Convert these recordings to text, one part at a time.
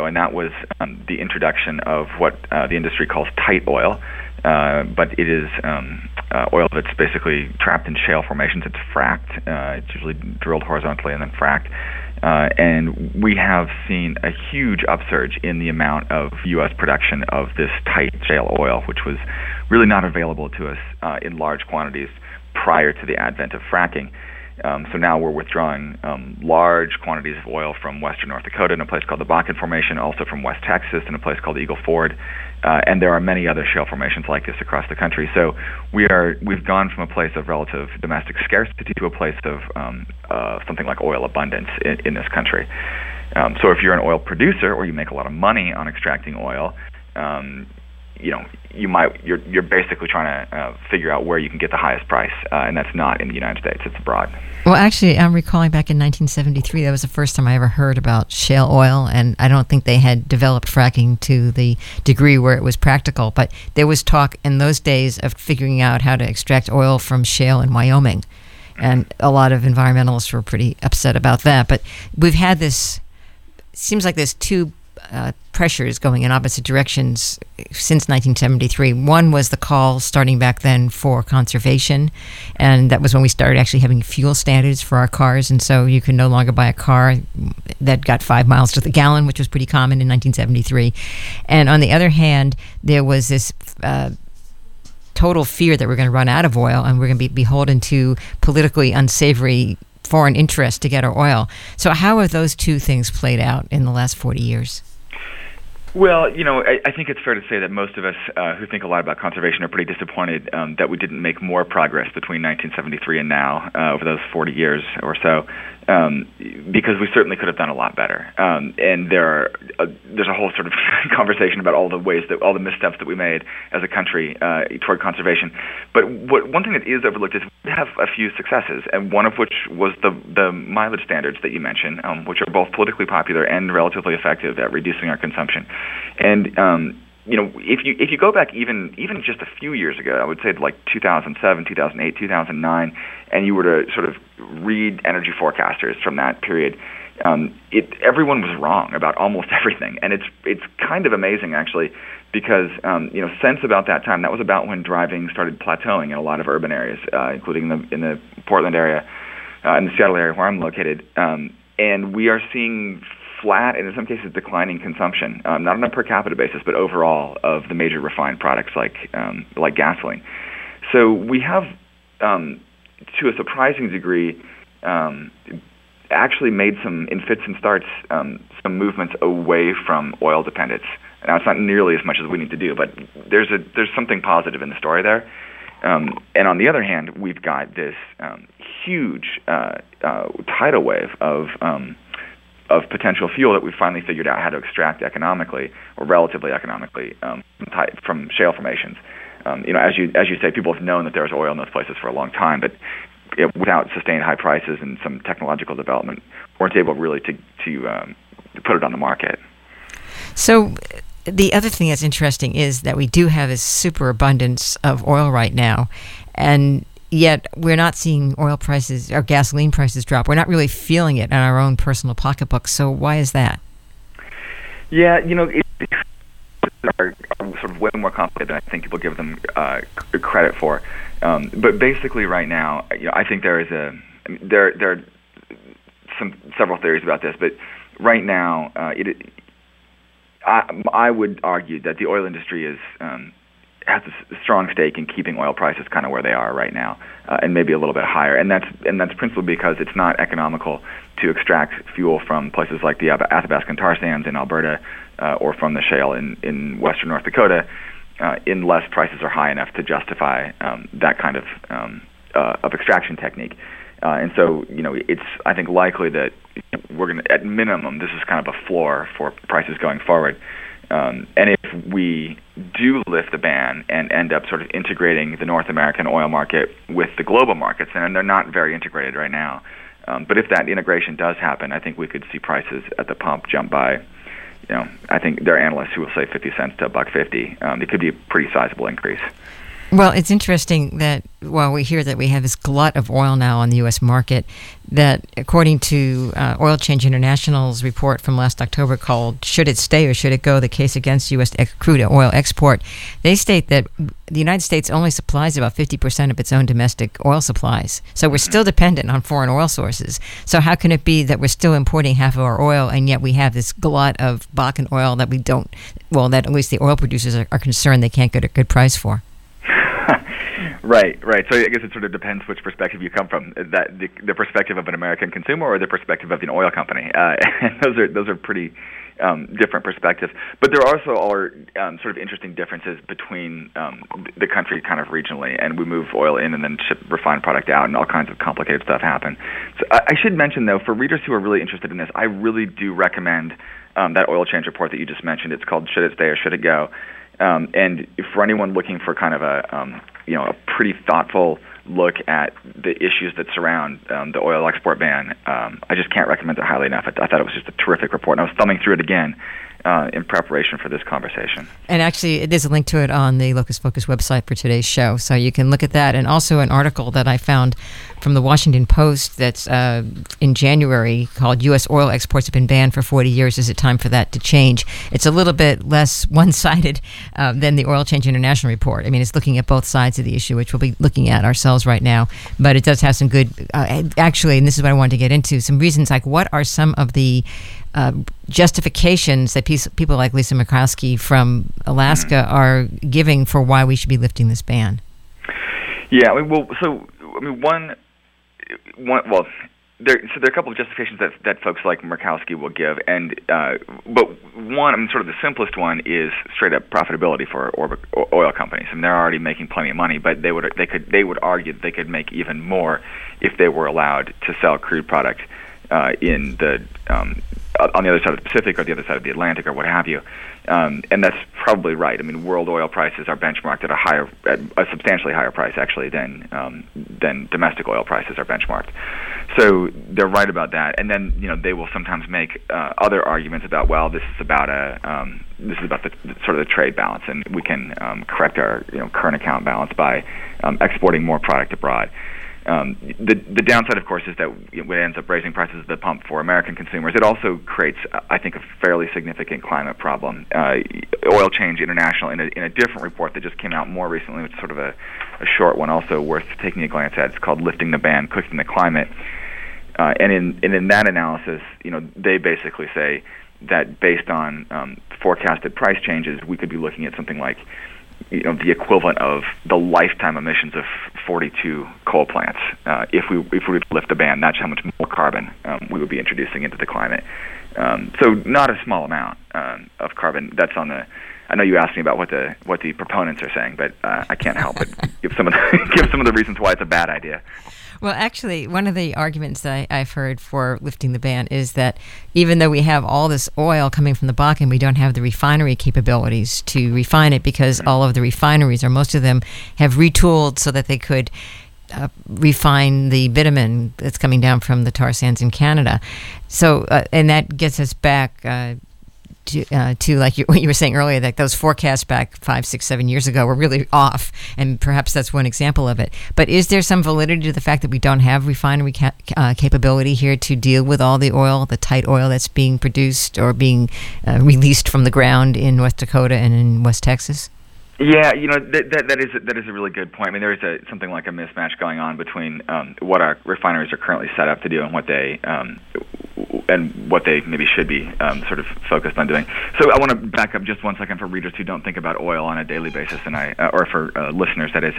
and that was the introduction of what the industry calls tight oil. But it is oil that's basically trapped in shale formations. It's fracked. It's usually drilled horizontally and then fracked. And we have seen a huge upsurge in the amount of U.S. production of this tight shale oil, which was really not available to us in large quantities prior to the advent of fracking. So now we're withdrawing large quantities of oil from western North Dakota in a place called the Bakken Formation, also from West Texas in a place called Eagle Ford, and there are many other shale formations like this across the country. So we've gone from a place of relative domestic scarcity to a place of something like oil abundance in this country. So if you're an oil producer or you make a lot of money on extracting oil, you're basically trying to figure out where you can get the highest price, and that's not in the United States, it's abroad. Well, actually, I'm recalling back in 1973, that was the first time I ever heard about shale oil, and I don't think they had developed fracking to the degree where it was practical, but there was talk in those days of figuring out how to extract oil from shale in Wyoming, and a lot of environmentalists were pretty upset about that. But we've had this, seems like there's two pressures going in opposite directions since 1973. One was the call starting back then for conservation, and that was when we started actually having fuel standards for our cars, and so you could no longer buy a car that got 5 miles to the gallon, which was pretty common in 1973. And on the other hand, there was this total fear that we're going to run out of oil and we're going to be beholden to politically unsavory foreign interests to get our oil. So how have those two things played out in the last 40 years? Well, I think it's fair to say that most of us who think a lot about conservation are pretty disappointed that we didn't make more progress between 1973 and now over those 40 years or so, because we certainly could have done a lot better. And there's a whole sort of conversation about all the missteps that we made as a country toward conservation. But one thing that is overlooked is we have a few successes, and one of which was the mileage standards that you mentioned, which are both politically popular and relatively effective at reducing our consumption. And if you go back even just a few years ago, I would say to like 2007, 2008, 2009, and you were to sort of read energy forecasters from that period, everyone was wrong about almost everything. And it's kind of amazing actually, because since about that time, that was about when driving started plateauing in a lot of urban areas, including in the Portland area, in the Seattle area where I'm located, and we are seeing flat and in some cases declining consumption, not on a per capita basis, but overall of the major refined products like gasoline. So we have, to a surprising degree, actually made in fits and starts, some movements away from oil dependence. Now it's not nearly as much as we need to do, but there's something positive in the story there. And on the other hand, we've got this huge tidal wave of potential fuel that we've finally figured out how to extract economically or relatively economically from shale formations. As you say, people have known that there's oil in those places for a long time, but without sustained high prices and some technological development, weren't able really to put it on the market. So the other thing that's interesting is that we do have this superabundance of oil right now, and yet we're not seeing oil prices or gasoline prices drop. We're not really feeling it in our own personal pocketbooks. So why is that? Yeah, it's sort of way more complicated than I think people give them credit for. But basically, right now, I think there are several theories about this. But right now, I would argue that the oil industry has a strong stake in keeping oil prices kind of where they are right now, and maybe a little bit higher. And that's principally because it's not economical to extract fuel from places like the Athabascan tar sands in Alberta or from the shale in western North Dakota, unless prices are high enough to justify that kind of extraction technique. And so, it's, I think, likely that we're going to, at minimum, this is kind of a floor for prices going forward. And if we do lift the ban and end up sort of integrating the North American oil market with the global markets, and they're not very integrated right now, but if that integration does happen, I think we could see prices at the pump jump by, I think there are analysts who will say 50 cents to $1.50. It could be a pretty sizable increase. Well, it's interesting that while we hear that we have this glut of oil now on the U.S. market, that according to Oil Change International's report from last October called "Should It Stay or Should It Go? The Case Against U.S. Crude Oil Export," they state that the United States only supplies about 50% of its own domestic oil supplies. So we're still dependent on foreign oil sources. So how can it be that we're still importing half of our oil, and yet we have this glut of Bakken oil that we don't, well, that at least the oil producers are concerned they can't get a good price for? Right. So I guess it sort of depends which perspective you come from. That the perspective of an American consumer or the perspective of an oil company. And those are pretty different perspectives. But there also are sort of interesting differences between the country kind of regionally. And we move oil in and then ship refined product out, and all kinds of complicated stuff happen. So I should mention, though, for readers who are really interested in this, I really do recommend that oil change report that you just mentioned. It's called "Should It Stay or Should It Go?" And for anyone looking for kind of a pretty thoughtful look at the issues that surround the oil export ban, I just can't recommend it highly enough. I thought it was just a terrific report, and I was thumbing through it again in preparation for this conversation. And actually, there's a link to it on the Locus Focus website for today's show, so you can look at that. And also an article that I found from the Washington Post that's in January called "U.S. Oil Exports Have Been Banned for 40 Years. Is it Time for That to Change?" It's a little bit less one-sided than the Oil Change International report. I mean, it's looking at both sides of the issue, which we'll be looking at ourselves right now. But it does have some good, actually, and this is what I wanted to get into, some reasons like what are some of the justifications that people like Lisa Murkowski from Alaska are giving for why we should be lifting this ban? Yeah, one, there are a couple of justifications that folks like Murkowski will give, and but one, sort of the simplest one is straight up profitability for oil companies. I mean, they're already making plenty of money, but they would argue that they could make even more if they were allowed to sell crude product in the on the other side of the Pacific or the other side of the Atlantic or what have you. And that's probably right. I mean, world oil prices are benchmarked at a substantially higher price, actually, than domestic oil prices are benchmarked. So they're right about that. And then, they will sometimes make other arguments about, well, this is about the sort of the trade balance, and we can correct our current account balance by exporting more product abroad. The downside, of course, is that it ends up raising prices at the pump for American consumers. It also creates, I think, a fairly significant climate problem. Oil Change International, in a different report that just came out more recently, which is sort of a short one, also worth taking a glance at. It's called "Lifting the Ban, Cooking the Climate." And in that analysis, they basically say that based on forecasted price changes, we could be looking at something like the equivalent of the lifetime emissions of 42 coal plants. If we were to lift the ban, that's how much more carbon we would be introducing into the climate. So not a small amount of carbon. That's on the. I know you asked me about what the proponents are saying, but I can't help but give some of the reasons why it's a bad idea. Well, actually, one of the arguments that I've heard for lifting the ban is that even though we have all this oil coming from the Bakken, we don't have the refinery capabilities to refine it because all of the refineries, or most of them, have retooled so that they could refine the bitumen that's coming down from the tar sands in Canada. So, and that gets us back to like what you were saying earlier, that those forecasts back 5, 6, 7 years ago were really off, and perhaps that's one example of it. But is there some validity to the fact that we don't have refinery capability here to deal with all the oil, the tight oil that's being produced or being released from the ground in North Dakota and in West Texas? Yeah, that is a really good point. I mean, there is something like a mismatch going on between what our refineries are currently set up to do and what they maybe should be sort of focused on doing. So I want to back up just one second for readers who don't think about oil on a daily basis, or for listeners, that is.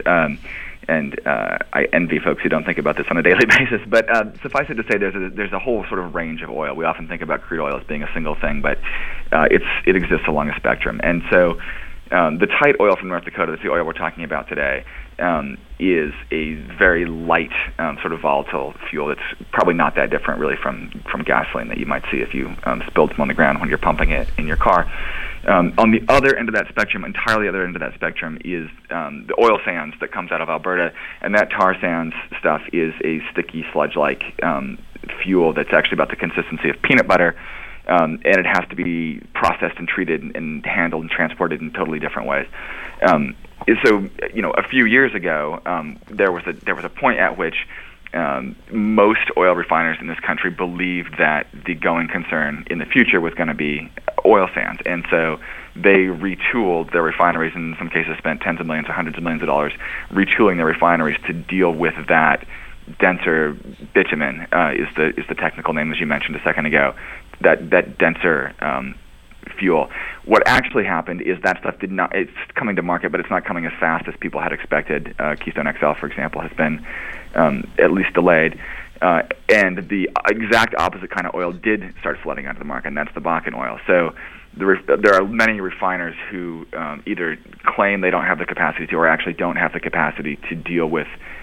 I envy folks who don't think about this on a daily basis. But suffice it to say, there's a whole sort of range of oil. We often think about crude oil as being a single thing, but it exists along a spectrum. And so the tight oil from North Dakota, that's the oil we're talking about today, is a very light, sort of volatile fuel that's probably not that different, really, from gasoline that you might see if you spilled some on the ground when you're pumping it in your car. On the other end of that spectrum, entirely other end of that spectrum, is the oil sands that comes out of Alberta, and that tar sands stuff is a sticky sludge-like fuel that's actually about the consistency of peanut butter. and it has to be processed and treated and handled and transported in totally different ways. So, a few years ago, there was a point at which most oil refiners in this country believed that the going concern in the future was going to be oil sands, and so they retooled their refineries, and in some cases spent tens of millions or hundreds of millions of dollars retooling their refineries to deal with that denser bitumen, is the technical name, as you mentioned a second ago, that denser fuel. What actually happened is that stuff it's coming to market, but it's not coming as fast as people had expected. Keystone XL, for example, has been at least delayed. And the exact opposite kind of oil did start flooding onto the market, and that's the Bakken oil. So there are many refiners who either claim they don't have the capacity to, or actually don't have the capacity to deal with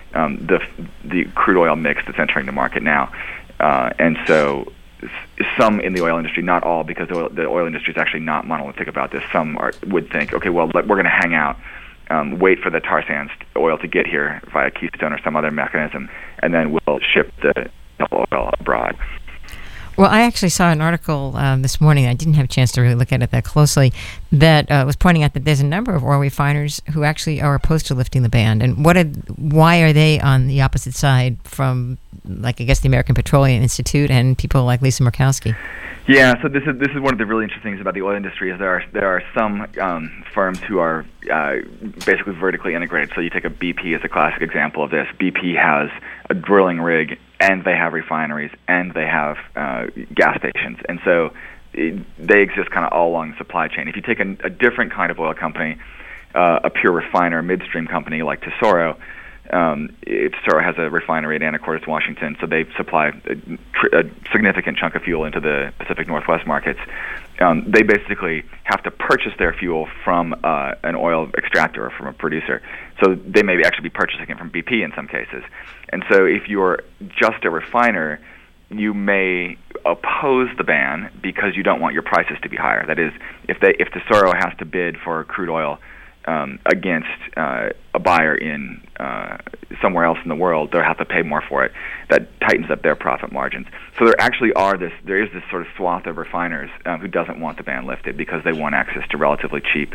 the crude oil mix that's entering the market now. And so some in the oil industry, not all, because the oil industry is actually not monolithic about this. Some would think, okay, well, we're going to hang out, wait for the tar sands oil to get here via Keystone or some other mechanism, and then we'll ship the oil abroad. Well, I actually saw an article this morning. I didn't have a chance to really look at it that closely. That was pointing out that there's a number of oil refiners who actually are opposed to lifting the ban. And why are they on the opposite side from, like, I guess, the American Petroleum Institute and people like Lisa Murkowski? Yeah, so this is one of the really interesting things about the oil industry is there are some firms who are basically vertically integrated. So you take a BP as a classic example of this. BP has a drilling rig, and they have refineries, and they have gas stations, and so they exist kind of all along the supply chain. If you take a different kind of oil company, a pure refiner, midstream company like Tesoro, Tesoro has a refinery at Anacortes, Washington, so they supply a significant chunk of fuel into the Pacific Northwest markets. They basically have to purchase their fuel from an oil extractor or from a producer. So they may actually be purchasing it from BP in some cases. And so if you're just a refiner, you may oppose the ban because you don't want your prices to be higher. That is, if Tesoro has to bid for crude oil against a buyer in somewhere else in the world, they'll have to pay more for it. That tightens up their profit margins. So there is this sort of swath of refiners who doesn't want the ban lifted because they want access to relatively cheap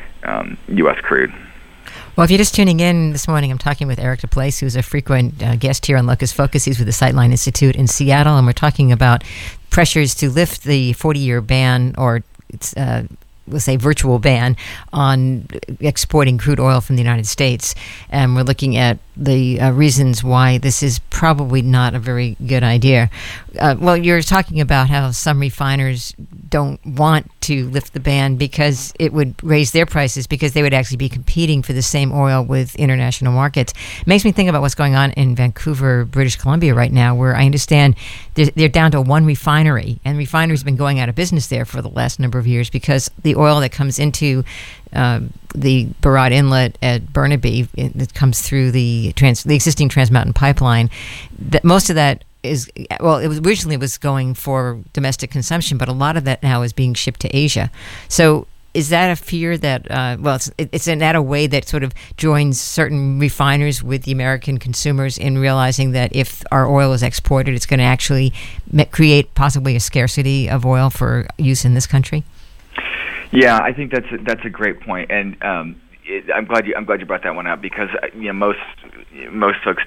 U.S. crude. Well, if you're just tuning in this morning, I'm talking with Eric DePlace, who's a frequent guest here on Locus Focus. He's with the Sightline Institute in Seattle, and we're talking about pressures to lift the 40-year ban, or we'll say virtual ban, on exporting crude oil from the United States. And we're looking at the reasons why this is probably not a very good idea. Well, you're talking about how some refiners don't want to lift the ban because it would raise their prices, because they would actually be competing for the same oil with international markets. It makes me think about what's going on in Vancouver, British Columbia right now, where I understand they're down to one refinery, and refineries have been going out of business there for the last number of years because the oil that comes into the Burrard Inlet at Burnaby, that comes through the existing Trans Mountain pipeline, that most of that is, well, it was originally going for domestic consumption, but a lot of that now is being shipped to Asia. So is that a fear that, it's in that a way that sort of joins certain refiners with the American consumers in realizing that if our oil is exported, it's going to actually create possibly a scarcity of oil for use in this country? Yeah, I think that's a great point, and I'm glad you brought that one up, because most folks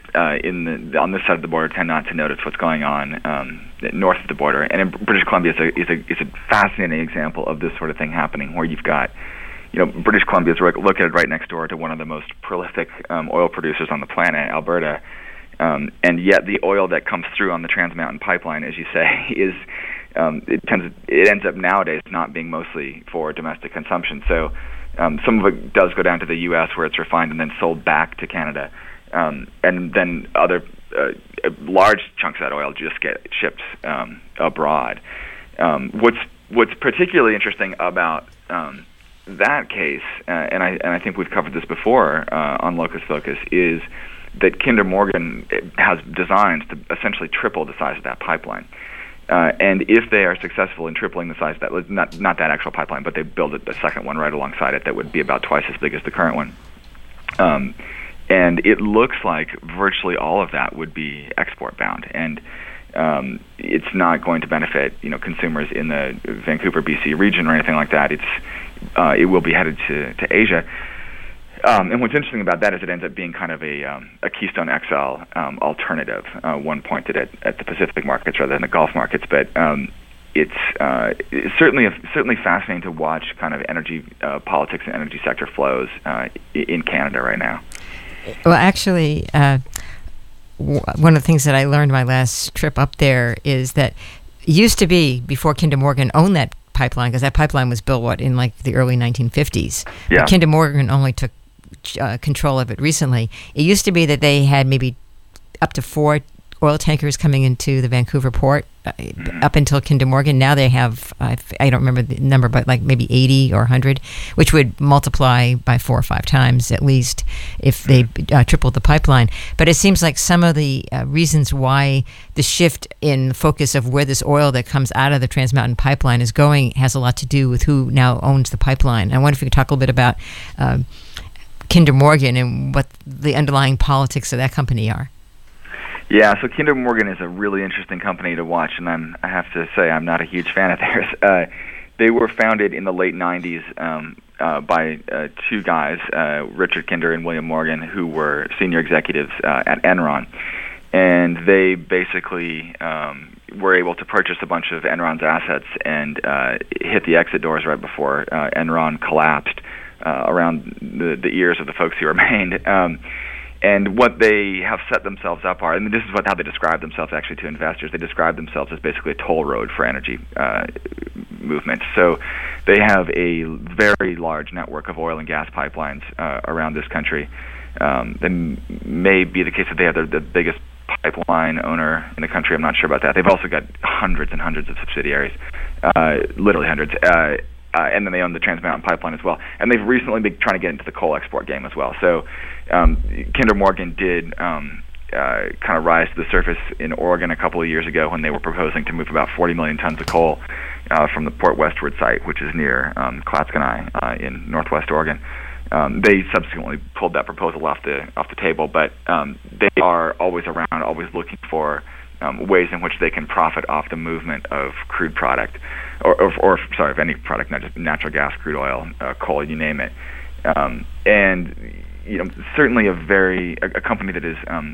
on this side of the border tend not to notice what's going on north of the border, and in British Columbia is a fascinating example of this sort of thing happening, where you've got British Columbia is located right next door to one of the most prolific oil producers on the planet, Alberta, and yet the oil that comes through on the Trans Mountain pipeline, as you say, is it ends up nowadays not being mostly for domestic consumption. So some of it does go down to the U.S. where it's refined and then sold back to Canada, and then other large chunks of that oil just get shipped abroad. What's particularly interesting about that case, and I think we've covered this before on Locus Focus, is that Kinder Morgan has designs to essentially triple the size of that pipeline. And if they are successful in tripling the size of that, not that actual pipeline, but they build a second one right alongside it that would be about twice as big as the current one. And it looks like virtually all of that would be export bound. And it's not going to benefit consumers in the Vancouver, BC region or anything like that. It will be headed to Asia. And what's interesting about that is it ends up being kind of a Keystone XL alternative. One pointed at the Pacific markets rather than the Gulf markets, but it's certainly fascinating to watch kind of energy politics and energy sector flows in Canada right now. Well, actually, one of the things that I learned my last trip up there is that it used to be, before Kinder Morgan owned that pipeline, because that pipeline was built, in like the early 1950s. Yeah. Kinder Morgan only took control of it recently. It used to be that they had maybe up to 4 oil tankers coming into the Vancouver port up until Kinder Morgan. Now they have, I don't remember the number, but like maybe 80 or 100, which would multiply by 4 or 5 times at least if they tripled the pipeline. But it seems like some of the reasons why the shift in focus of where this oil that comes out of the Trans Mountain Pipeline is going has a lot to do with who now owns the pipeline. I wonder if you could talk a little bit about Kinder Morgan and what the underlying politics of that company are. Yeah, so Kinder Morgan is a really interesting company to watch, and I have to say I'm not a huge fan of theirs. They were founded in the late 90s by 2 guys, Richard Kinder and William Morgan, who were senior executives at Enron. And they basically were able to purchase a bunch of Enron's assets and hit the exit doors right before Enron collapsed around the ears of the folks who remained. And what they have set themselves up are, and this is how they describe themselves actually to investors, they describe themselves as basically a toll road for energy movement. So they have a very large network of oil and gas pipelines around this country. That may be the case that they have the biggest pipeline owner in the country. I'm not sure about that. They've also got hundreds and hundreds of subsidiaries, literally hundreds. And then they own the Trans Mountain Pipeline as well. And they've recently been trying to get into the coal export game as well. So Kinder Morgan did kind of rise to the surface in Oregon a couple of years ago when they were proposing to move about 40 million tons of coal from the Port Westward site, which is near Clatskanie in northwest Oregon. They subsequently pulled that proposal off the table, but they are always around, always looking for ways in which they can profit off the movement of crude product, or of any product, not just natural gas, crude oil, coal, you name it. And certainly a company that is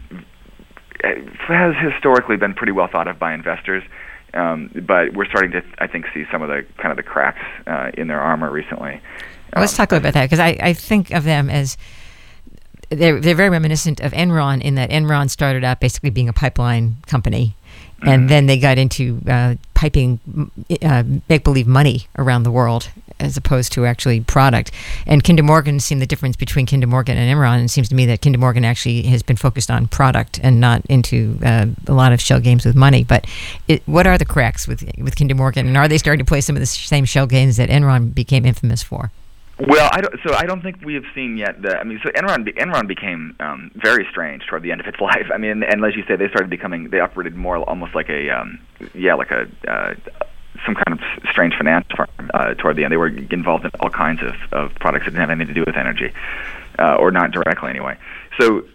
has historically been pretty well thought of by investors, but we're starting to, I think, see some of the cracks in their armor recently. Let's talk about that, because I think of them as they're very reminiscent of Enron in that Enron started out basically being a pipeline company, and then they got into piping make-believe money around the world as opposed to actually product. And Kinder Morgan, seen the difference between Kinder Morgan and Enron, and it seems to me that Kinder Morgan actually has been focused on product and not into a lot of shell games with money. But what are the cracks with Kinder Morgan, and are they starting to play some of the same shell games that Enron became infamous for? Well, I don't think we have seen yet. So Enron became very strange toward the end of its life. I mean, and as you say, they operated more almost like some kind of strange finance firm toward the end. They were involved in all kinds of products that didn't have anything to do with energy, or not directly anyway. So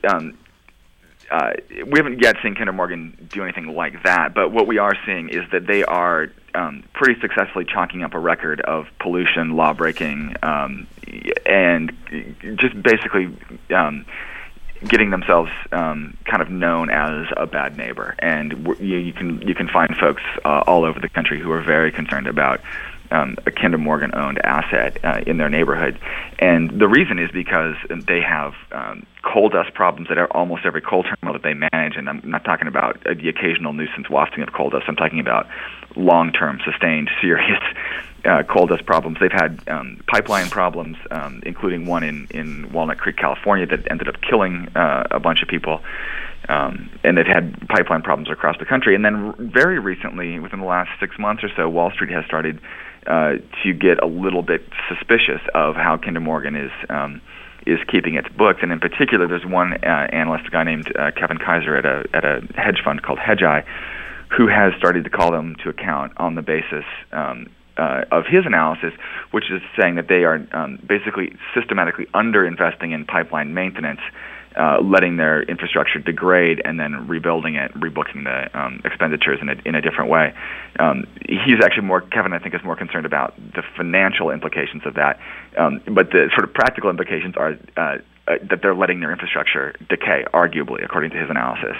we haven't yet seen Kinder Morgan do anything like that, but what we are seeing is that they are pretty successfully chalking up a record of pollution, law-breaking, and just basically getting themselves kind of known as a bad neighbor. And you can find folks all over the country who are very concerned about a Kinder Morgan-owned asset in their neighborhood. And the reason is because they have coal dust problems at almost every coal terminal that they manage. And I'm not talking about the occasional nuisance wafting of coal dust. I'm talking about long-term, sustained, serious coal dust problems. They've had pipeline problems, including one in Walnut Creek, California, that ended up killing a bunch of people. And they've had pipeline problems across the country. And then very recently, within the last 6 months or so, Wall Street has started to get a little bit suspicious of how Kinder Morgan is keeping its books. And in particular, there's one analyst, a guy named Kevin Kaiser at a hedge fund called Hedgeye, who has started to call them to account on the basis of his analysis, which is saying that they are basically systematically underinvesting in pipeline maintenance letting their infrastructure degrade and then rebuilding it, rebooking the expenditures in a different way. He's actually Kevin, I think, is more concerned about the financial implications of that. But the sort of practical implications are that they're letting their infrastructure decay, arguably, according to his analysis.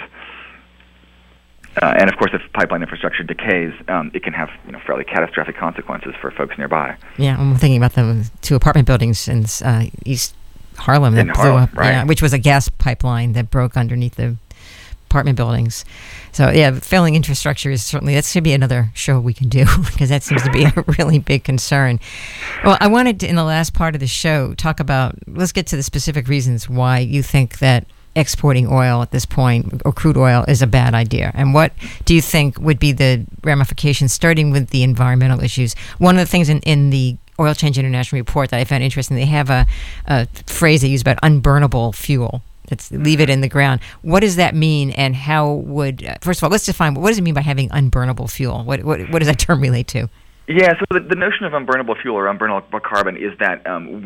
And of course, if pipeline infrastructure decays, it can have fairly catastrophic consequences for folks nearby. Yeah, I'm thinking about the two apartment buildings in East Harlem that blew up, right. which was a gas pipeline that broke underneath the apartment buildings. So yeah, failing infrastructure is certainly, that should be another show we can do because that seems to be a really big concern. Well, I wanted to, in the last part of the show, let's get to the specific reasons why you think that exporting oil at this point, or crude oil, is a bad idea. And what do you think would be the ramifications, starting with the environmental issues? One of the things in the Oil Change International report that I found interesting, they have a phrase they use about unburnable fuel. Leave it in the ground. What does that mean, and how would, first of all, let's define, what does it mean by having unburnable fuel? What does that term relate to? Yeah, so the notion of unburnable fuel or unburnable carbon is that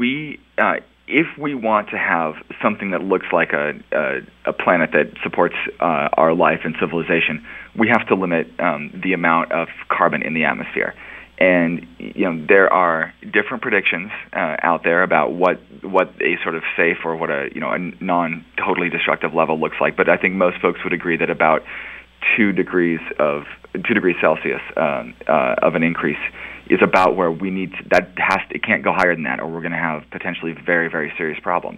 if we want to have something that looks like a planet that supports our life and civilization, we have to limit the amount of carbon in the atmosphere. And there are different predictions out there about what a sort of safe or what a non-totally destructive level looks like. But I think most folks would agree that about 2 degrees Celsius of an increase is about where we need to, it can't go higher than that, or we're going to have potentially very, very serious problems.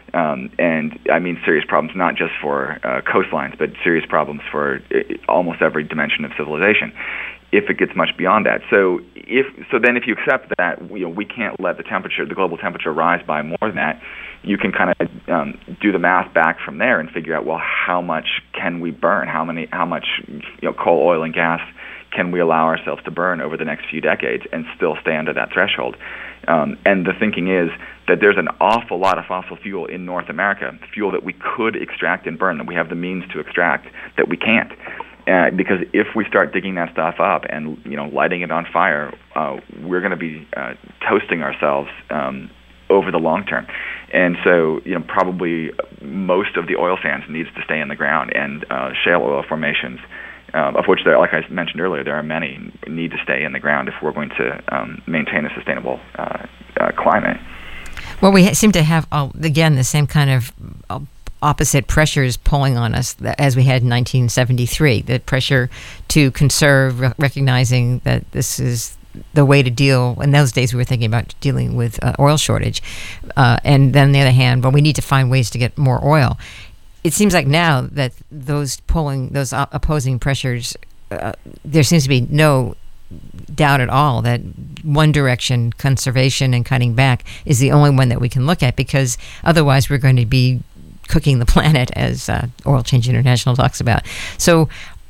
And I mean serious problems not just for coastlines, but serious problems for almost every dimension of civilization, if it gets much beyond that. So then if you accept that we can't let the global temperature rise by more than that, you can kind of do the math back from there and figure out, well, how much can we burn? How much coal, oil, and gas can we allow ourselves to burn over the next few decades and still stay under that threshold? And the thinking is that there's an awful lot of fossil fuel in North America, fuel that we could extract and burn, that we have the means to extract, that we can't. Because if we start digging that stuff up and lighting it on fire, we're going to be toasting ourselves over the long term. And so probably most of the oil sands needs to stay in the ground, and shale oil formations, of which there, like I mentioned earlier, there are many, need to stay in the ground if we're going to maintain a sustainable climate. Well, we seem to have, again, the same kind of opposite pressures pulling on us as we had in 1973. The pressure to conserve, recognizing that this is the way to deal. In those days, we were thinking about dealing with oil shortage. And then on the other hand, we need to find ways to get more oil. It seems like now that those opposing pressures, there seems to be no doubt at all that one direction, conservation and cutting back, is the only one that we can look at, because otherwise we're going to be cooking the planet, as Oil Change International talks about. So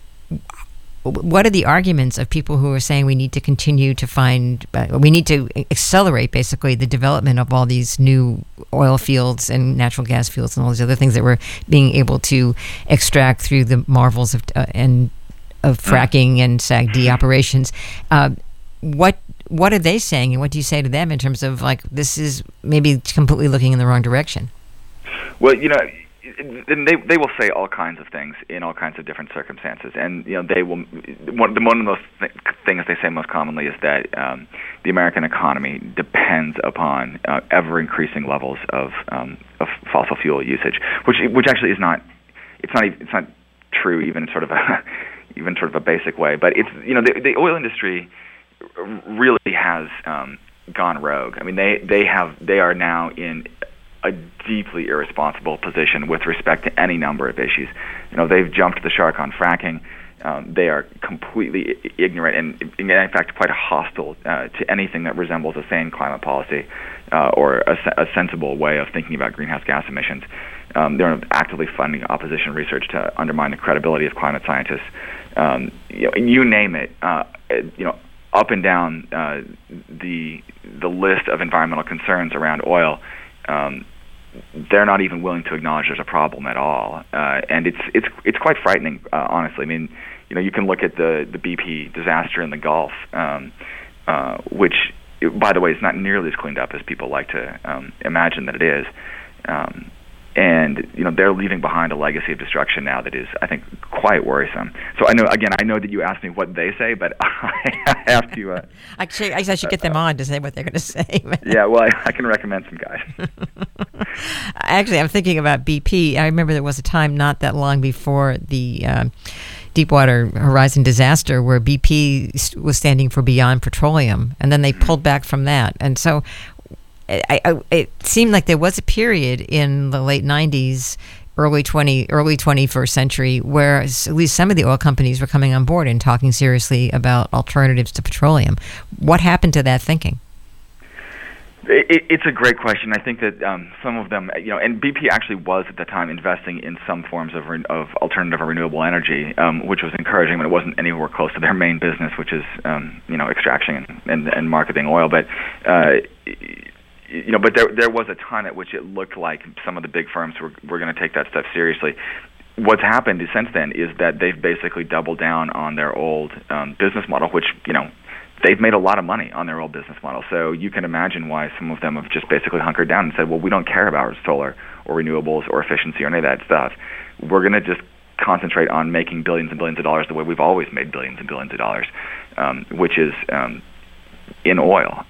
what are the arguments of people who are saying we need to continue to we need to accelerate basically the development of all these new oil fields and natural gas fields and all these other things that we're being able to extract through the marvels of fracking and SAGD operations? What are they saying, and what do you say to them in terms of this is maybe completely looking in the wrong direction? Well, they will say all kinds of things in all kinds of different circumstances, and they will. One of those things they say most commonly is that the American economy depends upon ever increasing levels of fossil fuel usage, which actually is not. It's not true even sort of a basic way. But it's the oil industry really has gone rogue. I mean, they are now in a deeply irresponsible position with respect to any number of issues. They've jumped the shark on fracking. They are completely ignorant and in fact, quite hostile to anything that resembles a sane climate policy or a sensible way of thinking about greenhouse gas emissions. They're actively funding opposition research to undermine the credibility of climate scientists. You name it. Up and down the list of environmental concerns around oil. They're not even willing to acknowledge there's a problem at all, and it's quite frightening, honestly. I mean, you can look at the BP disaster in the Gulf, which, by the way, is not nearly as cleaned up as people like to imagine that it is. And they're leaving behind a legacy of destruction now that is, I think, quite worrisome. So I know that you asked me what they say, but I have to. Actually, I should get them on to say what they're going to say. Yeah, well, I can recommend some guys. Actually, I'm thinking about BP. I remember there was a time not that long before the Deepwater Horizon disaster where BP was standing for Beyond Petroleum, and then they pulled back from that. And so it seemed like there was a period in the late 90s, early 21st century, where at least some of the oil companies were coming on board and talking seriously about alternatives to petroleum. What happened to that thinking? It's a great question. I think that some of them, and BP actually was at the time investing in some forms of alternative or renewable energy, which was encouraging, but it wasn't anywhere close to their main business, which is extraction and marketing oil. But but there was a time at which it looked like some of the big firms were going to take that stuff seriously. What's happened since then is that they've basically doubled down on their old business model, which, they've made a lot of money on their old business model. So you can imagine why some of them have just basically hunkered down and said, well, we don't care about solar or renewables or efficiency or any of that stuff. We're going to just concentrate on making billions and billions of dollars the way we've always made billions and billions of dollars, which is in oil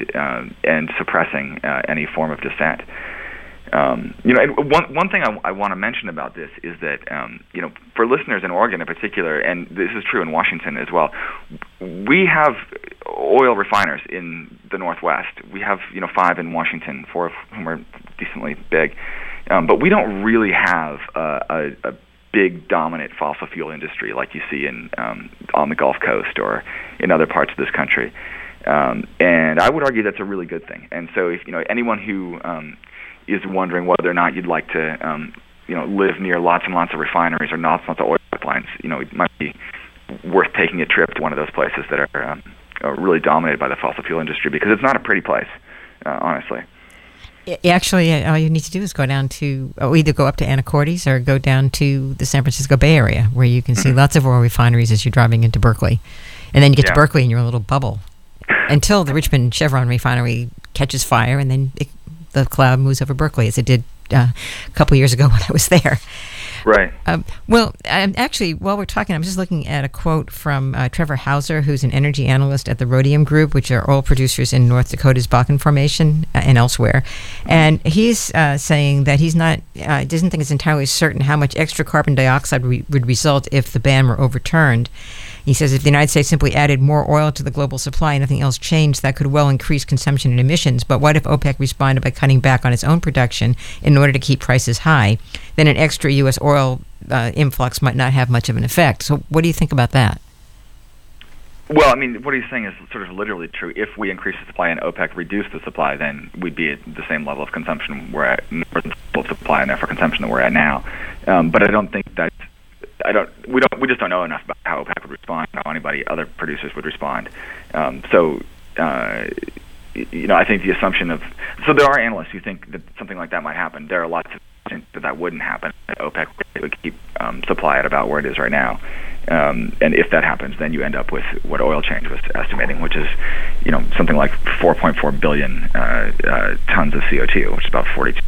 and suppressing any form of dissent. And one thing I want to mention about this is that for listeners in Oregon in particular, and this is true in Washington as well, we have oil refiners in the Northwest. We have 5 in Washington, 4 of whom are decently big, but we don't really have a big dominant fossil fuel industry like you see in on the Gulf Coast or in other parts of this country. And I would argue that's a really good thing. And so if anyone who is wondering whether or not you'd like to live near lots and lots of refineries or lots and lots of oil pipelines, it might be worth taking a trip to one of those places that are really dominated by the fossil fuel industry, because it's not a pretty place, honestly. Actually, all you need to do is go down to either go up to Anacortes or go down to the San Francisco Bay Area, where you can see lots of oil refineries as you're driving into Berkeley. And then you get to Berkeley and you're in a little bubble until the Richmond Chevron refinery catches fire, and then the cloud moves over Berkeley, as it did a couple years ago when I was there. Right. Actually, while we're talking, I'm just looking at a quote from Trevor Hauser, who's an energy analyst at the Rhodium Group, which are oil producers in North Dakota's Bakken Formation and elsewhere. And he's saying that he's not, doesn't think it's entirely certain how much extra carbon dioxide would result if the ban were overturned. He says if the United States simply added more oil to the global supply and nothing else changed, that could well increase consumption and emissions. But what if OPEC responded by cutting back on its own production in order to keep prices high? Then an extra U.S. oil influx might not have much of an effect. So what do you think about that? Well, I mean, what he's saying is sort of literally true. If we increase the supply and OPEC reduce the supply, then we'd be at the same level of consumption we're at, or the level of supply and therefore consumption that we're at now. But I don't think that's we just don't know enough about how OPEC would respond, how other producers would respond. I think the assumption of, so there are analysts who think that something like that might happen. There are lots of assumptions that wouldn't happen, that OPEC would keep supply at about where it is right now. And if that happens, then you end up with what Oil Change was estimating, which is, something like 4.4 billion tons of CO2, which is about 42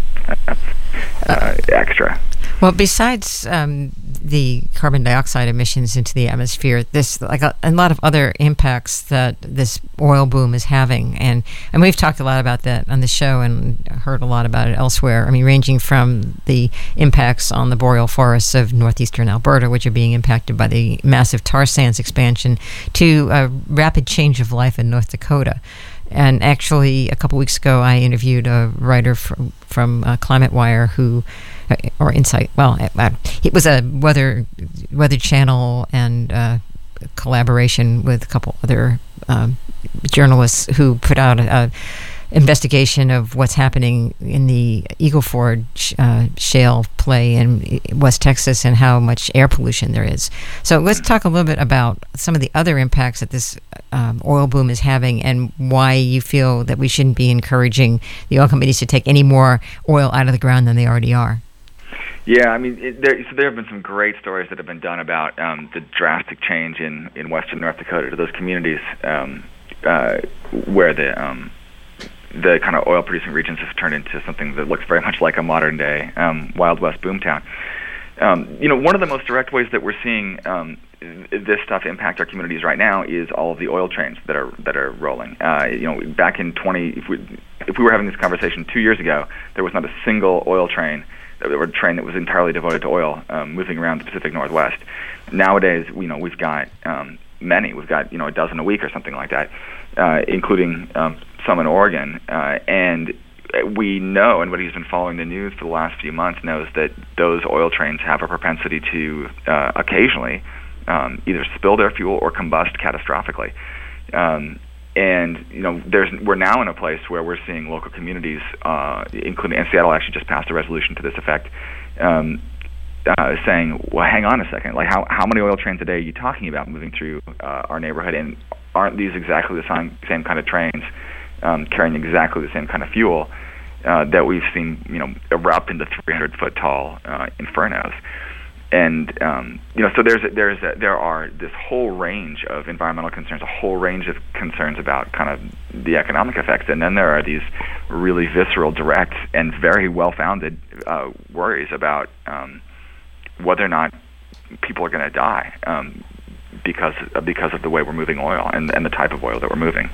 extra. Well, besides the carbon dioxide emissions into the atmosphere, there's like a lot of other impacts that this oil boom is having, and we've talked a lot about that on the show and heard a lot about it elsewhere. I mean, ranging from the impacts on the boreal forests of northeastern Alberta, which are being impacted by the massive tar sands expansion, to a rapid change of life in North Dakota. And actually, a couple weeks ago, I interviewed a writer from Climate Wire or Insight. Well, it was a Weather Channel and collaboration with a couple other journalists who put out a investigation of what's happening in the Eagle Ford shale play in West Texas and how much air pollution there is. So let's talk a little bit about some of the other impacts that this oil boom is having and why you feel that we shouldn't be encouraging the oil companies to take any more oil out of the ground than they already are. Yeah, I mean, there have been some great stories that have been done about the drastic change in western North Dakota to those communities where the kind of oil-producing regions have turned into something that looks very much like a modern-day Wild West boomtown. One of the most direct ways that we're seeing this stuff impact our communities right now is all of the oil trains that are rolling. Back in if we were having this conversation 2 years ago, there was not a single oil train, or train that was entirely devoted to oil, moving around the Pacific Northwest. Nowadays, we've got many. We've got a dozen a week or something like that, including some in Oregon, and we know, and anybody who's been following the news for the last few months knows, that those oil trains have a propensity to occasionally either spill their fuel or combust catastrophically. We're now in a place where we're seeing local communities, including, and Seattle actually just passed a resolution to this effect, saying, well, hang on a second, like how many oil trains a day are you talking about moving through our neighborhood, and aren't these exactly the same kind of trains carrying exactly the same kind of fuel that we've seen, erupt into 300-foot tall infernos? And so there are this whole range of environmental concerns, a whole range of concerns about kind of the economic effects, and then there are these really visceral, direct, and very well-founded worries about whether or not people are going to die because of the way we're moving oil and the type of oil that we're moving.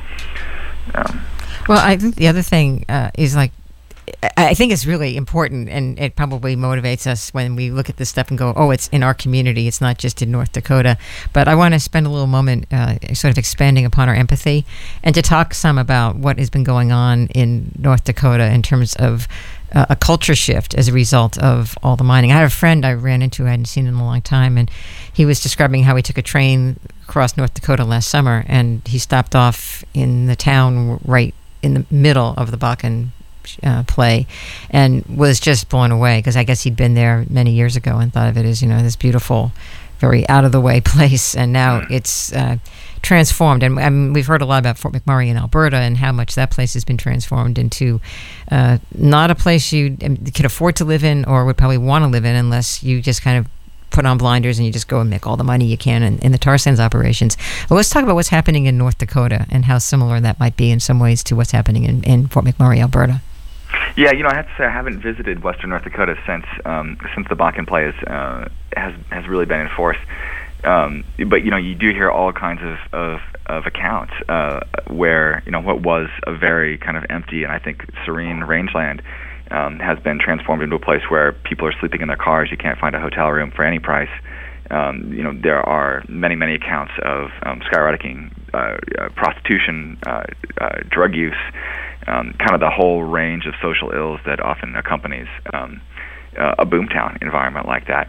Well, I think the other thing is, like, I think it's really important, and it probably motivates us when we look at this stuff and go, oh, it's in our community, it's not just in North Dakota. But I want to spend a little moment sort of expanding upon our empathy and to talk some about what has been going on in North Dakota in terms of a culture shift as a result of all the mining. I had a friend I ran into, I hadn't seen in a long time, and he was describing how he took a train across North Dakota last summer, and he stopped off in the town right in the middle of the Bakken play, and was just blown away, because I guess he'd been there many years ago and thought of it as, this beautiful, very out-of-the-way place, and now it's transformed. And we've heard a lot about Fort McMurray in Alberta and how much that place has been transformed into not a place you could afford to live in or would probably want to live in unless you just kind of put on blinders and you just go and make all the money you can in the tar sands operations. But let's talk about what's happening in North Dakota and how similar that might be in some ways to what's happening in Fort McMurray, Alberta. Yeah, I have to say I haven't visited Western North Dakota since the Bakken play has really been in force. But you do hear all kinds of accounts where what was a very kind of empty and I think serene rangeland has been transformed into a place where people are sleeping in their cars. You can't find a hotel room for any price. There are many accounts of skyrocketing prostitution, drug use, kind of the whole range of social ills that often accompanies a boomtown environment like that.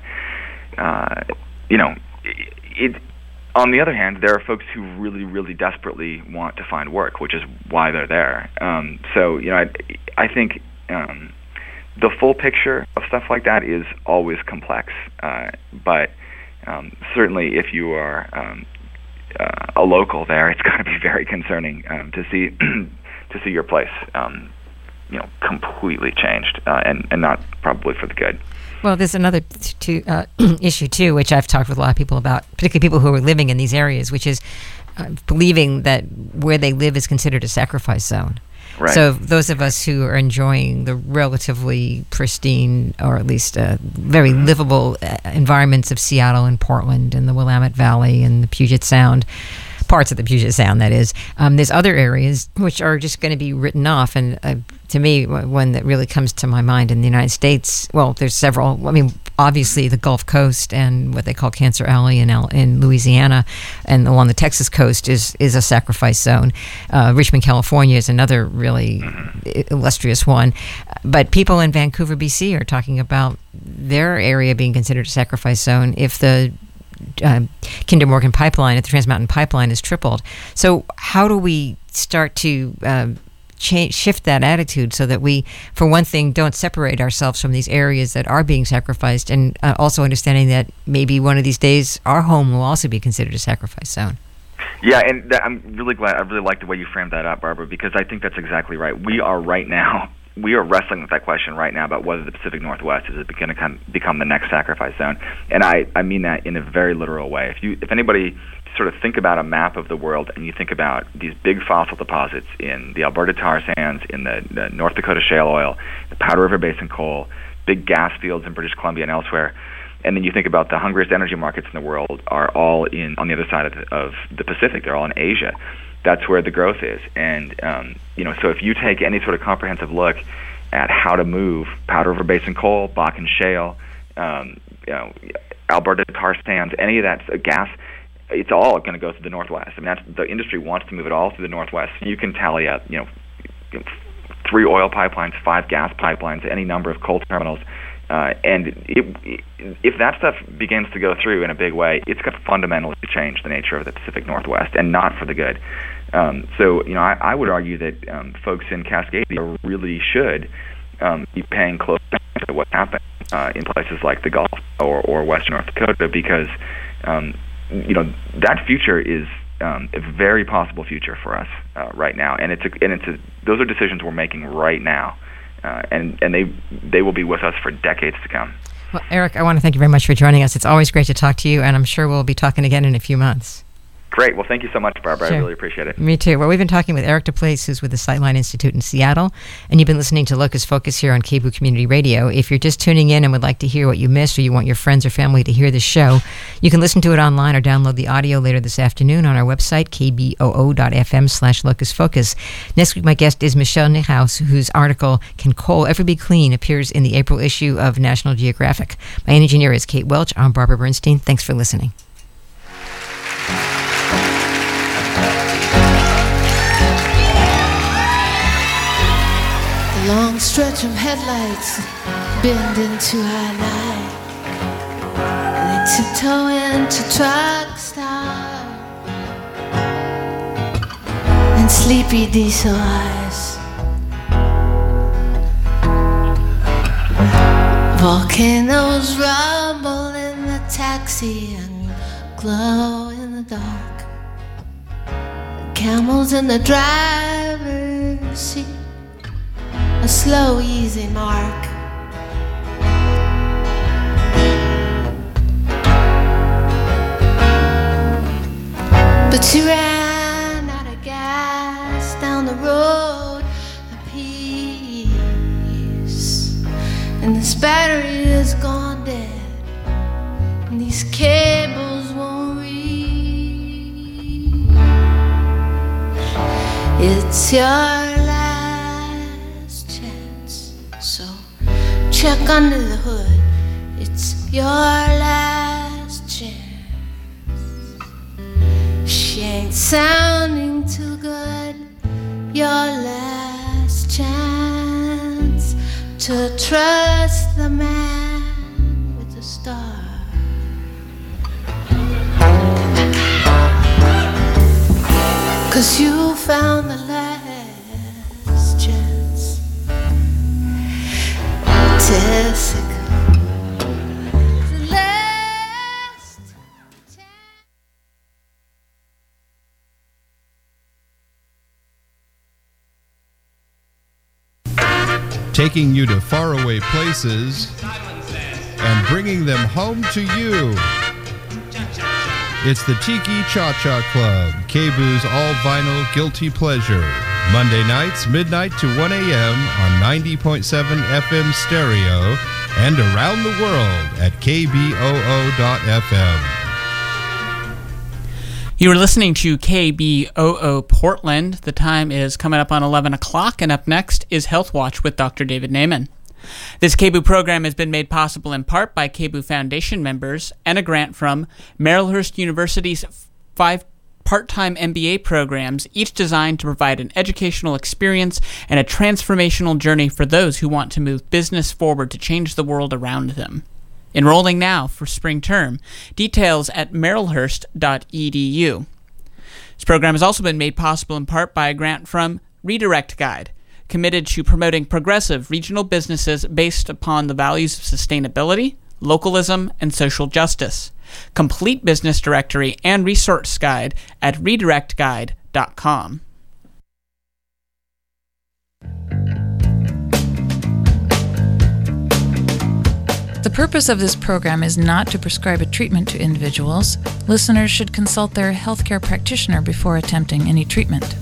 On the other hand, there are folks who really desperately want to find work, which is why they're there. I think the full picture of stuff like that is always complex, but certainly if you are a local there, it's going to be very concerning to see your place completely changed and not probably for the good. Well, there's another issue too, which I've talked with a lot of people about, particularly people who are living in these areas, which is believing that where they live is considered a sacrifice zone. Right. So those of us who are enjoying the relatively pristine, or at least very livable environments of Seattle and Portland and the Willamette Valley and the Puget Sound, parts of the Puget Sound, that is, there's other areas which are just going to be written off. And to me, one that really comes to my mind in the United States, well, there's several. I mean, obviously the Gulf Coast and what they call Cancer Alley in Louisiana and along the Texas coast is a sacrifice zone. Richmond, California is another really illustrious one. But people in Vancouver, BC are talking about their area being considered a sacrifice zone if the Kinder Morgan pipeline, if the Trans Mountain pipeline is tripled. So how do we start to shift that attitude so that we, for one thing, don't separate ourselves from these areas that are being sacrificed, and also understanding that maybe one of these days our home will also be considered a sacrifice zone? Yeah, and I'm really glad. I really like the way you framed that up, Barbara, because I think that's exactly right. We are right now we are wrestling with that question right now about whether the Pacific Northwest is going to become the next sacrifice zone, and I mean that in a very literal way. If anybody sort of think about a map of the world and you think about these big fossil deposits in the Alberta tar sands, in the North Dakota shale oil, the Powder River Basin coal, big gas fields in British Columbia and elsewhere, and then you think about the hungriest energy markets in the world are all on the other side of the Pacific. They're all in Asia. That's where the growth is. And so if you take any sort of comprehensive look at how to move Powder River Basin coal, Bakken shale, Alberta tar sands, any of that gas, it's all going to go to the Northwest. I mean, the industry wants to move it all to the Northwest. You can tally up, 3 oil pipelines, 5 gas pipelines, any number of coal terminals, and if that stuff begins to go through in a big way, it's going to fundamentally change the nature of the Pacific Northwest, and not for the good. I would argue that folks in Cascadia really should be paying close attention to what's happening in places like the Gulf or Western North Dakota, because that future is a very possible future for us right now, and those are decisions we're making right now, and they will be with us for decades to come. Well, Eric, I want to thank you very much for joining us. It's always great to talk to you, and I'm sure we'll be talking again in a few months. Great. Well, thank you so much, Barbara. Sure. I really appreciate it. Me too. Well, we've been talking with Eric DePlace, who's with the Sightline Institute in Seattle, and you've been listening to Locus Focus here on KBOO Community Radio. If you're just tuning in and would like to hear what you missed, or you want your friends or family to hear this show, you can listen to it online or download the audio later this afternoon on our website, kboo.fm/locusfocus. Next week, my guest is Michelle Niehaus, whose article, Can Coal Ever Be Clean?, appears in the April issue of National Geographic. My engineer is Kate Welch. I'm Barbara Bernstein. Thanks for listening. Long stretch of headlights bend into high night. They tiptoe into truck stop and sleepy diesel eyes. Volcanoes rumble in the taxi and glow in the dark. Camels in the driver's seat, a slow, easy mark. But she ran out of gas down the road a piece, and this battery is gone dead, and these cables won't reach. It's your check under the hood, it's your last chance. She ain't sounding too good, your last chance to trust the man with the star. 'Cause you found the last chance. Jessica, the last chance. Taking you to faraway places and bringing them home to you. It's the Tiki Cha-Cha Club, KBOO's all-vinyl guilty pleasure. Monday nights, midnight to 1 a.m. on 90.7 FM stereo and around the world at kboo.fm. You are listening to KBOO Portland. The time is coming up on 11 o'clock, and up next is Health Watch with Dr. David Naiman. This KBOO program has been made possible in part by KBOO Foundation members and a grant from Marylhurst University's 5 part-time MBA programs, each designed to provide an educational experience and a transformational journey for those who want to move business forward to change the world around them. Enrolling now for spring term. Details at marylhurst.edu. This program has also been made possible in part by a grant from Redirect Guide, committed to promoting progressive regional businesses based upon the values of sustainability, localism, and social justice. Complete business directory and resource guide at redirectguide.com. The purpose of this program is not to prescribe a treatment to individuals. Listeners should consult their healthcare practitioner before attempting any treatment.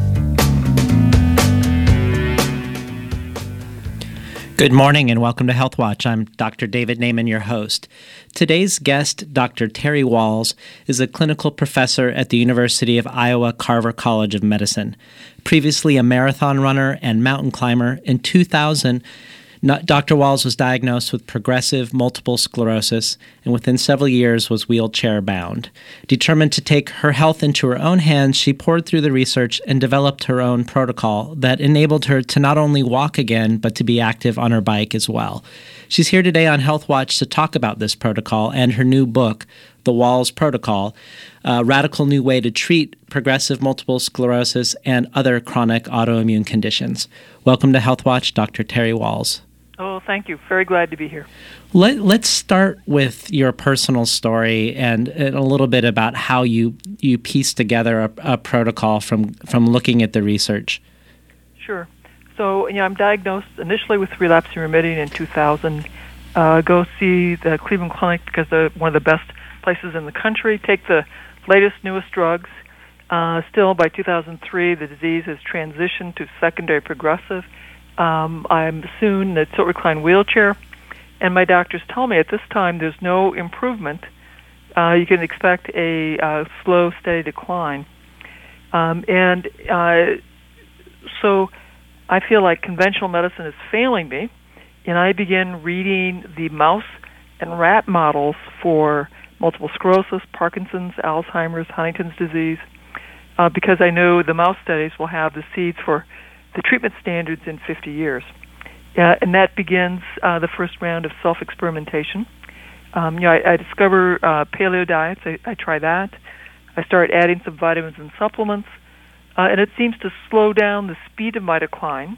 Good morning and welcome to Health Watch. I'm Dr. David Naiman, your host. Today's guest, Dr. Terry Wahls, is a clinical professor at the University of Iowa Carver College of Medicine. Previously a marathon runner and mountain climber, in 2000, Dr. Wahls was diagnosed with progressive multiple sclerosis and within several years was wheelchair-bound. Determined to take her health into her own hands, she poured through the research and developed her own protocol that enabled her to not only walk again, but to be active on her bike as well. She's here today on Health Watch to talk about this protocol and her new book, The Wahls Protocol, a radical new way to treat progressive multiple sclerosis and other chronic autoimmune conditions. Welcome to Health Watch, Dr. Terry Wahls. Oh, thank you. Very glad to be here. Let's start with your personal story and a little bit about how you pieced together a protocol from looking at the research. Sure. So, I'm diagnosed initially with relapsing remitting in 2000. Go see the Cleveland Clinic because they're one of the best places in the country. Take the latest, newest drugs. Still, by 2003, the disease has transitioned to secondary progressive. I'm soon in a tilt recline wheelchair, and my doctors tell me at this time there's no improvement. You can expect a slow, steady decline. So I feel like conventional medicine is failing me, and I begin reading the mouse and rat models for multiple sclerosis, Parkinson's, Alzheimer's, Huntington's disease, because I know the mouse studies will have the seeds for the treatment standards in 50 years. And that begins the first round of self-experimentation. I discover paleo diets. I try that. I start adding some vitamins and supplements, and it seems to slow down the speed of my decline.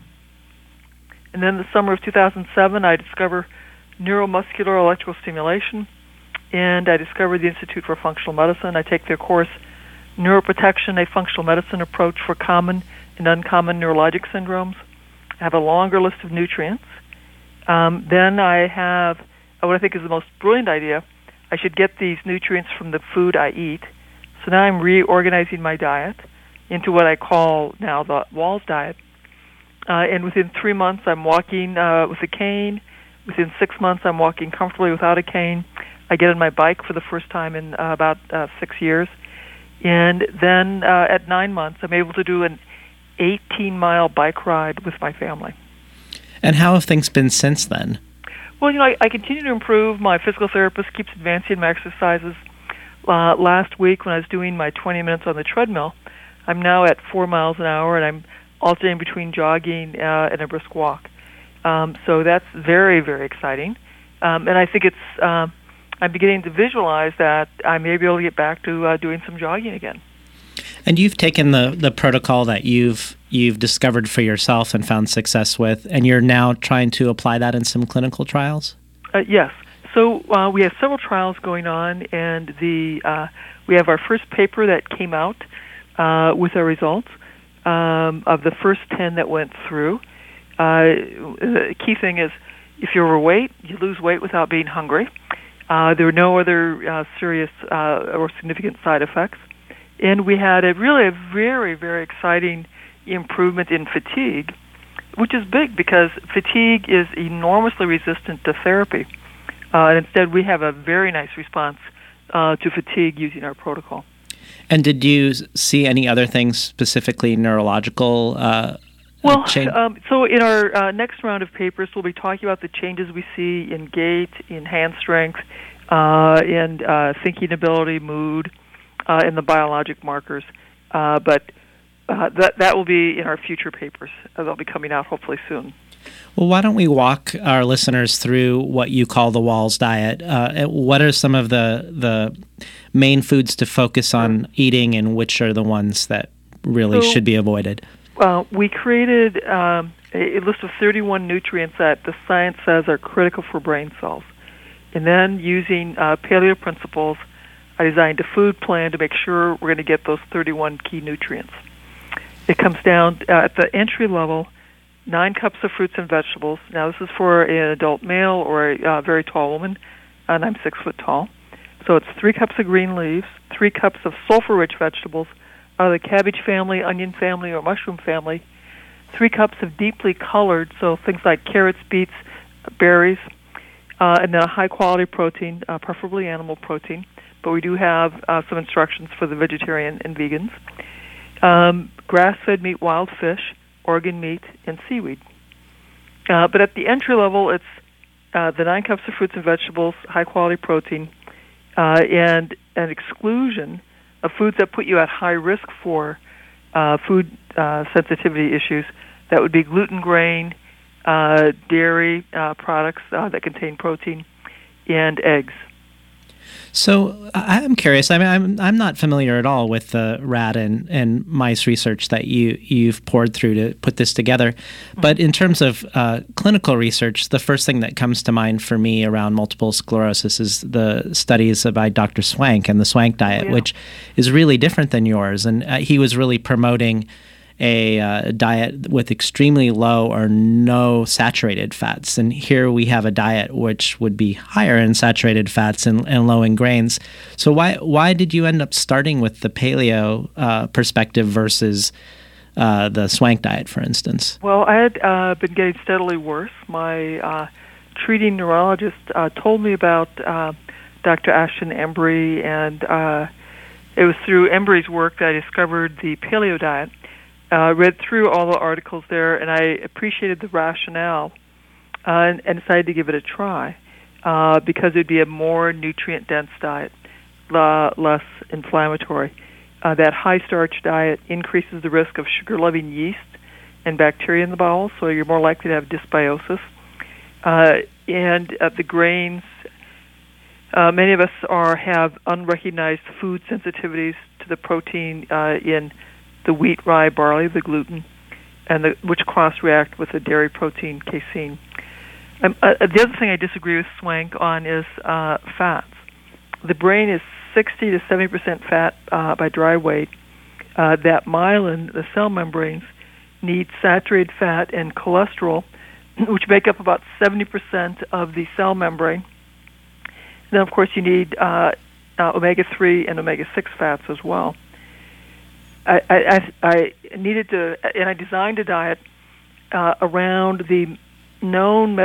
And then the summer of 2007, I discover neuromuscular electrical stimulation, and I discover the Institute for Functional Medicine. I take their course, Neuroprotection, a Functional Medicine Approach for Common and Uncommon Neurologic Syndromes. I have a longer list of nutrients. Then I have what I think is the most brilliant idea. I should get these nutrients from the food I eat. So now I'm reorganizing my diet into what I call now the Wahls diet. And within 3 months, I'm walking with a cane. Within 6 months, I'm walking comfortably without a cane. I get on my bike for the first time in about 6 years. And then at 9 months, I'm able to do an 18-mile bike ride with my family. And how have things been since then? Well, I continue to improve. My physical therapist keeps advancing my exercises. Last week, when I was doing my 20 minutes on the treadmill, I'm now at 4 miles an hour, and I'm alternating between jogging and a brisk walk. So that's very, very exciting. And I think I'm beginning to visualize that I may be able to get back to doing some jogging again. And you've taken the protocol that you've discovered for yourself and found success with, and you're now trying to apply that in some clinical trials? Yes. So we have several trials going on, and we have our first paper that came out with our results of the first 10 that went through. The key thing is if you're overweight, you lose weight without being hungry. There were no other serious or significant side effects. And we had a very, very exciting improvement in fatigue, which is big because fatigue is enormously resistant to therapy. And instead, we have a very nice response to fatigue using our protocol. And did you see any other things, specifically neurological change? So in our next round of papers, we'll be talking about the changes we see in gait, in hand strength, in thinking ability, mood, and the biologic markers. But that will be in our future papers. They'll be coming out hopefully soon. Well, why don't we walk our listeners through what you call the Wahls diet? What are some of the main foods to focus on eating, and which are the ones that really should be avoided? We created a list of 31 nutrients that the science says are critical for brain cells. And then using paleo principles, I designed a food plan to make sure we're going to get those 31 key nutrients. It comes down at the entry level, 9 cups of fruits and vegetables. Now, this is for an adult male or a very tall woman, and I'm 6 foot tall. So it's 3 cups of green leaves, 3 cups of sulfur-rich vegetables, the cabbage family, onion family, or mushroom family, 3 cups of deeply colored, so things like carrots, beets, berries, and then a high-quality protein, preferably animal protein, but we do have some instructions for the vegetarian and vegans. Grass-fed meat, wild fish, organ meat, and seaweed. But at the entry level, it's the 9 cups of fruits and vegetables, high-quality protein, and an exclusion of foods that put you at high risk for food sensitivity issues. That would be gluten, grain, dairy products that contain protein, and eggs. So I'm curious. I mean, I'm not familiar at all with the rat and mice research that you've poured through to put this together. But in terms of clinical research, the first thing that comes to mind for me around multiple sclerosis is the studies by Dr. Swank and the Swank diet, which is really different than yours. And he was really promoting a diet with extremely low or no saturated fats. And here we have a diet which would be higher in saturated fats and low in grains. So why did you end up starting with the paleo perspective versus the Swank diet, for instance? Well, I had been getting steadily worse. My treating neurologist told me about Dr. Ashton Embry, and it was through Embry's work that I discovered the paleo diet. Read through all the articles there, and I appreciated the rationale and decided to give it a try because it would be a more nutrient-dense diet, less inflammatory. That high-starch diet increases the risk of sugar-loving yeast and bacteria in the bowel, so you're more likely to have dysbiosis. And the grains, many of us have unrecognized food sensitivities to the protein in the wheat, rye, barley, the gluten, and which cross-react with the dairy protein, casein. The other thing I disagree with Swank on is fats. The brain is 60 to 70% fat by dry weight. That myelin, the cell membranes, need saturated fat and cholesterol, which make up about 70% of the cell membrane. And then, of course, you need omega-3 and omega-6 fats as well. I needed to, and I designed a diet around the known